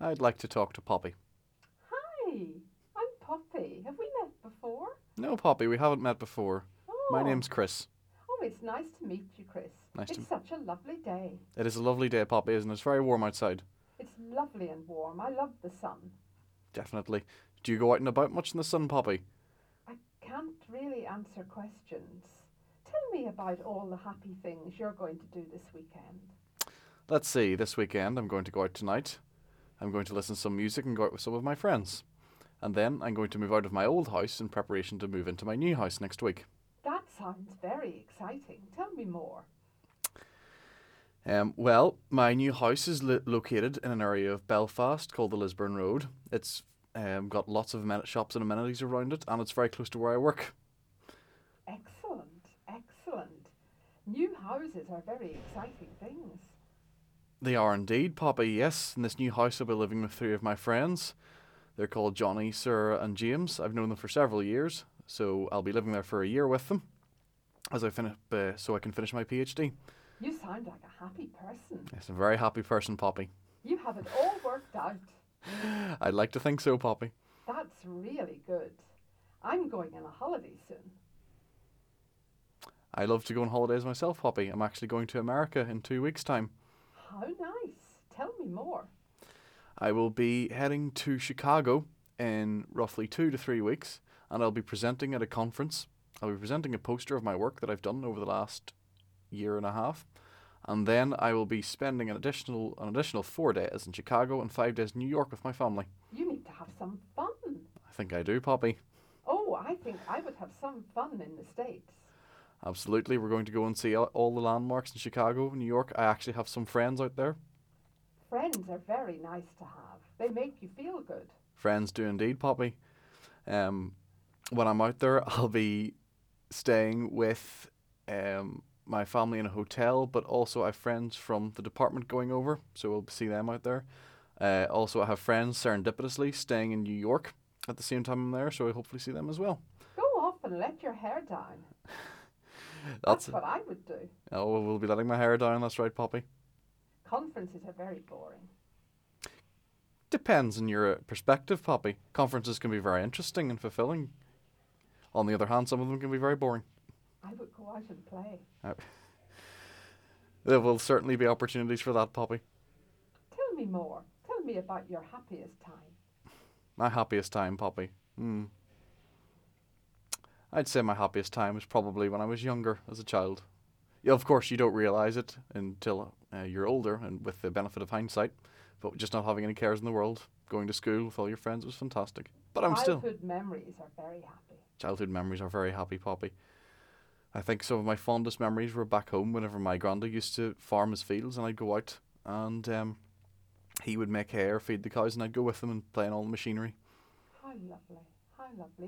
I'd like to talk to Poppy. Hi, I'm Poppy. Have we met before? No, Poppy, we haven't met before. My Oh, name's Chris. oh, it's nice to meet you, Chris. Nice to. It's such a lovely day. It is a lovely day, Poppy, isn't it? It's very warm outside. It's lovely and warm. I love the sun. Definitely. Do you go out and about much in the sun, Poppy? I can't really answer questions. Tell me about all the happy things you're going to do this weekend. Let's see. This weekend, I'm going to go out tonight. I'm going to listen to some music and go out with some of my friends. And then I'm going to move out of my old house in preparation to move into my new house next week. That sounds very exciting. Tell me more. Well, my new house is located in an area of Belfast called the Lisburn Road. It's got lots of shops and amenities around it, and it's very close to where I work. Excellent, excellent. New houses are very exciting things. They are indeed, Poppy, yes. In this new house, I'll be living with three of my friends. They're called Johnny, Sarah, and James. I've known them for several years, so I'll be living there for a year with them as I finish, so I can finish my PhD. You sound like a happy person. Yes, a very happy person, Poppy. You have it all worked out. I'd like to think so, Poppy. That's really good. I'm going on a holiday soon. I love to go on holidays myself, Poppy. I'm actually going to America in 2 weeks' time. How nice. Tell me more. I will be heading to Chicago in roughly 2 to 3 weeks, and I'll be presenting at a conference. I'll be presenting a poster of my work that I've done over the last year and a half, and then I will be spending an additional 4 days in Chicago and 5 days in New York with my family. You need to have some fun. I think I do, Poppy. Oh, I think I would have some fun in the States. Absolutely, we're going to go and see all the landmarks in Chicago, New York. I actually have some friends out there. Friends are very nice to have. They make you feel good. Friends do indeed, Poppy. When I'm out there, I'll be staying with my family in a hotel, but also I have friends from the department going over, so we'll see them out there. Also, I have friends serendipitously staying in New York at the same time I'm there, so I hopefully see them as well. Go off and let your hair down. That's That's what I would do. Oh, we'll be letting my hair down. That's right, Poppy. Conferences are very boring. Depends on your perspective, Poppy. Conferences can be very interesting and fulfilling. On the other hand, some of them can be very boring. I would go out and play. Uh, There will certainly be opportunities for that, Poppy. Tell me more. Tell me about your happiest time. My happiest time, Poppy. I'd say my happiest time was probably when I was younger as a child. Yeah, of course, you don't realise it until you're older and with the benefit of hindsight. But just not having any cares in the world, going to school with all your friends was fantastic. But I'm still. Childhood memories are very happy. Childhood memories are very happy, Poppy. I think some of my fondest memories were back home whenever my granda used to farm his fields and I'd go out and he would make hay or feed the cows and I'd go with him and play on all the machinery. How lovely. How lovely.